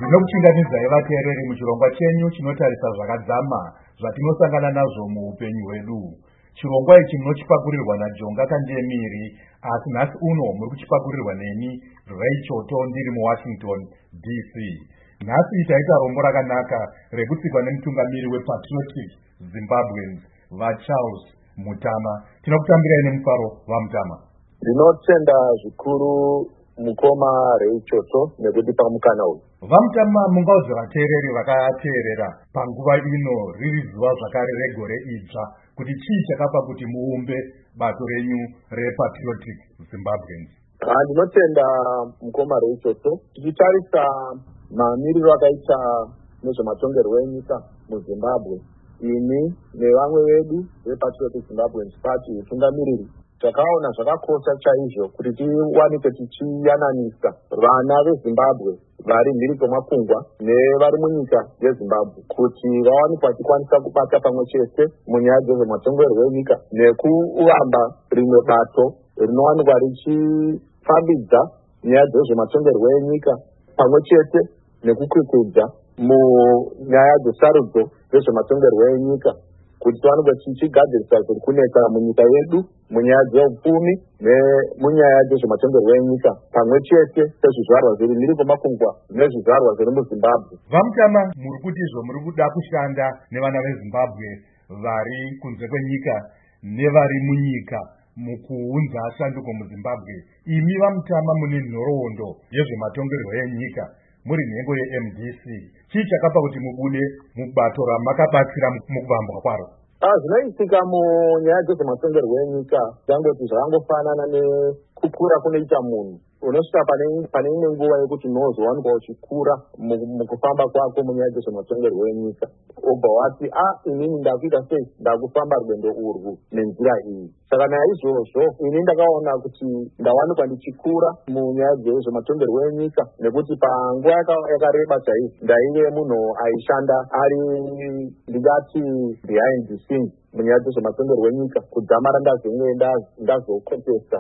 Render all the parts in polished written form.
Ndinokuchingamidza vateereri muchirongwa chenyu chinotarisa zvakadzama zvatinosangana nazvo muupenyu hwedu. Chirongwa ichi munochipakurirwa naJonga Kandemiri, asi nhasi uno muri kuchipakurirwa neni Ray Choto ndiri muWashington DC. Nhasi taita rombo rakanaka rekutsikwa nemutungamiri wePatriotic Zimbabweans vaCharles Mutama. Tinokutambirai nemufaro vaMutama. Ndinotenda zvikuru mukoma Ray Choto nekutipa mukana uyu. Vamutama, mungaudza vateereri vakateerera panguva ino riri zuva zvakare regore idzva kuti chii chakapa kuti muumbe bato renyu rePatriotic Zimbabweans? Ndinotenda mukoma Ray Choto, tichitarisa mamiriro akaita nezvematongerwo enyika muZimbabwe, ini nevamwe vedu vePatriotic Zimbabweans Party utungamiriri takaona zvakakosha chaizvo kuti tiwanike tichiyananisa vana veZimbabwe vari mhiri kwemakungwa nevari munyika yeZimbabwe kuti vawanikwa vachikwanisa kubata pamwe chete munyaya dzezvematongerwo enyika nekuvamba rimwe bato rinowanikwa richifambidza nyaya dzezvematongerwo enyika pamwe chete nekukwikudza munyaya dzesarudzo dzezvematongerwo enyika kuti tiwanikwe tichigadzirisa zviri kunetsa munyika yedu munyaya dzeupfumi nemunyaya dzezvematongerwo enyika pamwe chete sezvizvarwa zviri mhiri kwemakungwa nezvizvarwa zviri muZimbabwe. Vamutama, muri kuti izvo muri kuda kushanda nevana veZimbabwe vari kunze kwenyika nevari munyika mukuunza shanduko muZimbabwe. Imi Vamutama mune nhoroondo yezvematongerwo enyika muri nhengo yeMDC. Chii chakapa kuti mubude mubato ramakabatsira mukuvambwa kwaro? Zvinoitika munyaya dzezvematongerwo enyika zvangoti zvakangofanana nekukura kunoita munhu. Unosvika pane imwe nguva yekuti unozowanikwa uchikura mukufamba kwako munyaya dzezvematongerwo enyika, obva wati inini ndakuita sei, ndakufamba rwendo urwu nenzira iyi. Saka naizvozvo ini ndakaona kuti ndawanikwa ndichikura munyaya dzezvematongerwo enyika nekuti panguva yakareba chaizvo ndaive munhu aishanda ari ndingati behind the scenes munyaya dzezvematongerwo enyika kudzamara ndazomwe ndazokontesta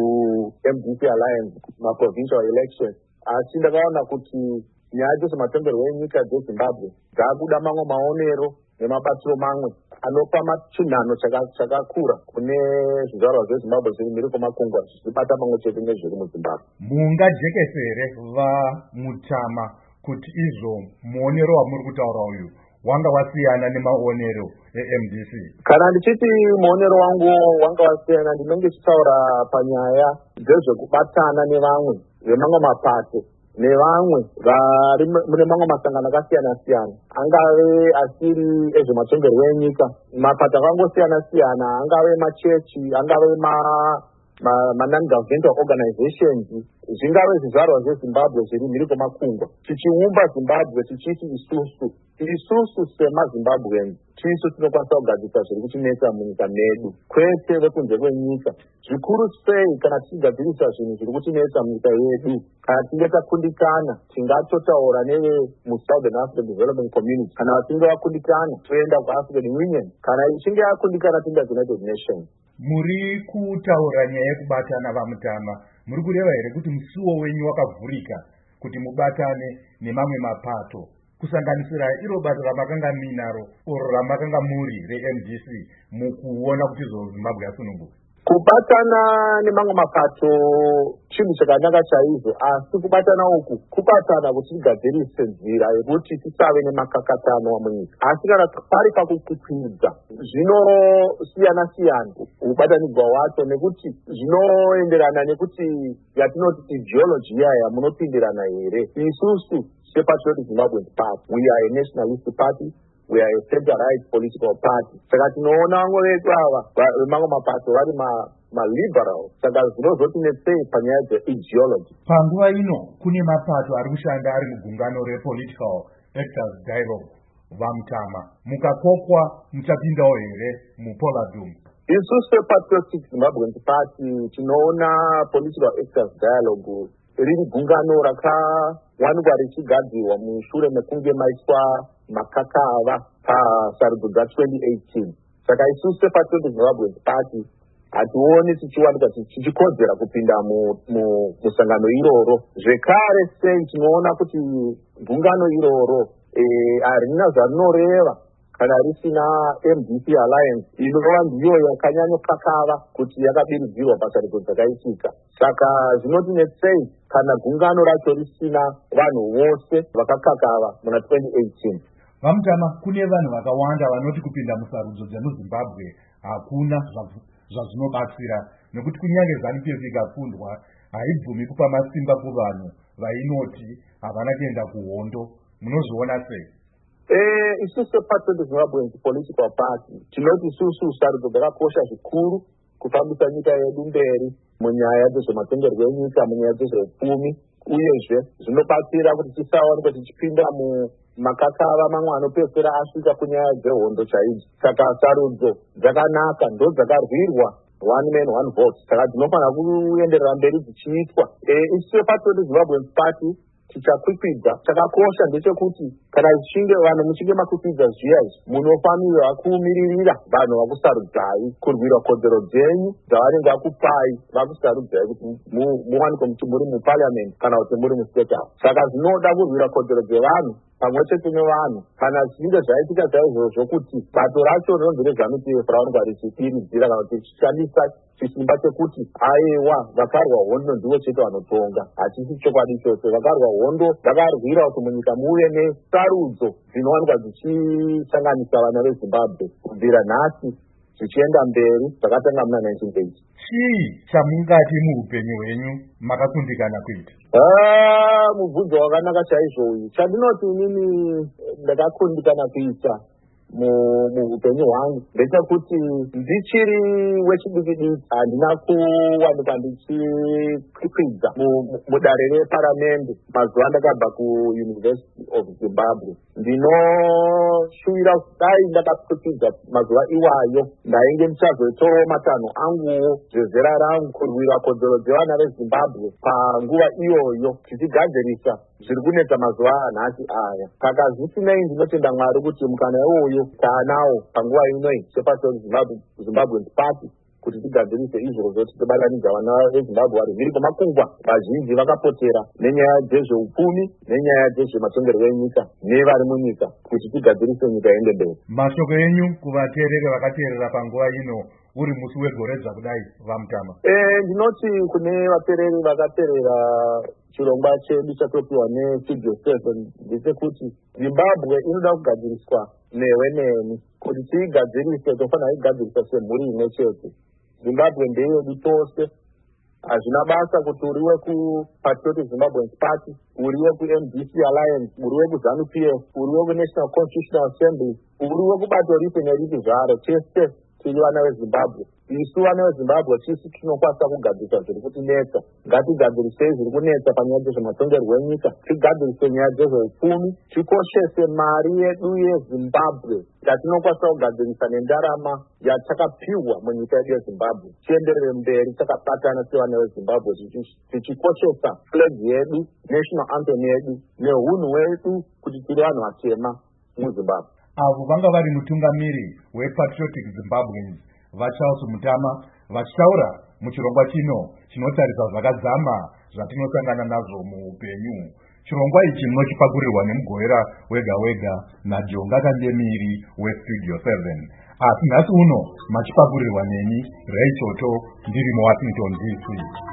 muMDC Alliance maprovincial elections. Asi ndakaona kuti nyaya dzezvematongerwo enyika dzeZimbabwe dzakuda mamwe maonero nemabatiro mamwe anopa machinhano chakakura kune zvizvarwa zveZimbabwe zviri mhiri kwemakungwa zvichibata pamwe chete nezviri muZimbabwe. Mungajekesere Vamutama kuti izvo muonero wamuri kutaura uyu wanga wasiyana nemaonero eMDC? Kana ndichiti muonero wangu wanga wasiyana, ndinenge ndichitaura panyaya dzezvekubatana nevamwe vemamwe mapato nevamwe vari mune mamwe masangano akasiyana-siyana, angave asiri ezvematongerwo enyika. Mapato akangosiyana-siyana, angave machechi, angave non-governmental organizations, zvingave zvizvarwa zveZimbabwe zviri mhiri kwemakungwa, tichiumba Zimbabwe tichiti isusu semaZimbabweans tisu tinokwanisa kugadzirisa zviri kutinetsa munyika medu, kwete vekunze kwenyika. Zvikuru sei kana tichigadzirisa zvinhu zviri kutinetsa munyika yedu, kana tinge takundikana tingatotaura nevemuSouthern African Development Community, kana vachinge vakundikana toenda kuAfrican Union, kana ichinge yakundikana tinga United Nations. Muri kutaura nyaya yekubatana Vamutama, muri kureva here kuti musuwo wenyu wakavhurika kuti mubatane nemamwe mapato kusanganisira iro bato ramakanga minaro oro ramakanga muri reMDC mukuona kuti Zimbabwe yasununguka? Kubatana nemamwe mapato chinhu chakanaka chaizvo, asi kubatana uku kubatana kuti tigadzirise nzira yekuti tisave nemakakatano munyika. Asi kana pari pakukwikwidzwa zvinosiyana-siyana ubatanidzwa wacho, nekuti zvinoenderana nekuti yatinoti ideology yaya munopindirana here. Isusu sePatriotic Zimbabweans Party, we are a nationalist party, we are a center-right political party. Saka tinoona vamwe vedu ava vemamwe mapato vari ma-liberal, saka zvinozotinetsei panyaya dze-ideology. Panguva ino kune mapato ari kushanda ari mugungano rePolitical Actors Dialogue. Vamutama, mukakokwa muchapindawo here muPoladum? Isusu sePatriotic Zimbabweans Party tinoona Political Actors Dialogue riri gungano rakawanikwa richigadzirwa mushure mekunge maiswa makakava pasarudzo dza2018. Saka isusu sePatriotic Zimbabweans Party hationi tichiwanika tichikodzera kupinda musangano iroro. Zvekare sei tinoona kuti gungano iroro harina zvarinoreva kana risina MDC Alliance inova ndiyo yakanyanyokakava kuti yakabiridzirwa pasariko dzakaitika. Saka zvinotinetsei kana gungano racho risina vanhu vose vakakakava muna 2018. Vamutama, kune vanhu vakawanda vanoti kupinda musarudzo dzemuZimbabwe hakuna zvazvinobatsira, nekuti kunyange ZANU-PF ikakundwa haibvumi kupa masimba kuvanhu vainoti havana kuenda kuhondo. Munozviona sei? Isusu sePatriot Zimbabweans Political Party tinoti isusu sarudzo dzakakosha zvikuru kufambisa nyika yedu mberi munyaya dzezvematongerwo enyika, munyaya dzezveupfumi, uyezve zvinobatsira kuti tisawanikwa tichipinda mumakakava mamwe anopedzisira asvika kunyaya dzehondo chaidzo. Saka sarudzo dzakanaka, ndo dzakarwirwa one man one vote, saka dzinofanira kuenderera mberi dzichiitwa. Isusu sePatriot Zimbabweans Party tichakwikwidza chakakosha ndechekuti kana vanhu muchinge makwikwidzwa zviya izvi munofanirwa kumiririra vanhu vakusarudzai kurwira kodzero dzenyu dzavanenge vakupai vakusarudzai kuti muwanikwe muri muparliament kana kuti muri mustate house. Saka zvinoda kurwira kodzero dzevanhu pamwe chete nevanhu. Kana zvinge zvaitika saizvozvo kuti bato racho rinonzi reZANU-PF ravanenge richidiridzira kana kuti richishandisa chisimba chekuti aiwa vakarwa hondo ndivo chete vanotonga, hachisi chokwadi chose. Vakarwa hondo vakarwira kuti munyika muve nesarudzo dzinowanikwa dzichisanganisa vana veZimbabwe kubvira nhasi zvichienda mberi zvakatanga muna 1980. Chii chamungati muupenyu hwenyu makakundikana kuita? Mubvunzo wakanaka chaizvo uyu. Chandinoti inini ndakakundikana kuita muupenyu hwangu ndechekuti ndichiri wechidiki handina kuwanikwa ndichikwikwidza mudare reparamende mazuva ndakabva kuUniversity of Zimbabwe. Ndinoshuvira dai ndakakwikwidza mazuva iwayo ndainge ndichazotorawo matanho anguwo zvezera rangu kurwira kodzero dzevana veZimbabwe panguva iyoyo tichigadzirisa zviri kunetsa mazuva anhasi aya. Saka zvisinei ndinotenda Mwari kuti mukana iwoyo taanawo panguva inoi sePatriot Zimbabweans Party kuti tigadzirise izvozvo tichibatanidza vana veZimbabwe vari mhiri kwemakungwa. Vazhinji vakapotera nenyaya dzezveupfumi nenyaya dzezvematongerwo enyika nevari munyika kuti tigadzirise nyika iende mberi. Mashoko enyu kuvateereri vakateerera panguva ino uri musi wegoredzva kudai Vamutama? Ndinoti kune vateereri vakateerera chirongwa chedu chatopiwa neStudio 7 ndechekuti Zimbabwe inoda kugadziriswa neweneni. Kuti tiigadzirise tofanira kugadziriswa semhuri imwe chete. Zimbabwe ndeyedu tose. Hazvina basa kuti uriwe kuPatriot Zimbabweans Party, uriwe kuMDC Alliance, uriwe kuZANU-PF, uriwe kuNational Constitutional Assembly, uriwe kubato ripi neripi zvaro, tese tiri vana veZimbabwe. Isu vana veZimbabwe tisu tinokwanisa kugadzirisa zviri kutinetsa. Ngatigadzirisei zviri kunetsa panyaya dzezvematongerwo enyika, tigadzirise nyaya dzezveupfumi, tikoshese mari yedu yeZimbabwe yatinokwanisa kugadzirisa nendarama yatakapiwa munyika yedu yeZimbabwe. Tienderere mberi takabatana sevana veZimbabwe tichikoshesa flag yedu, national anthem yedu nehunhu hwedu kuti tiri vanhu vatema muZimbabwe. Avo vanga vari mutungamiri wePatriotic Zimbabweans vaCharles Mutama vachitaura muchirongwa chino chinotarisa zvakadzama zvatinosangana nazvo muupenyu. Chirongwa ichi munochipakurirwa nemugowera wega wega naJonga Kandemiri weStudio 7. Asi nhasi uno machipakurirwa neni Ray Choto ndiri muWashington DC.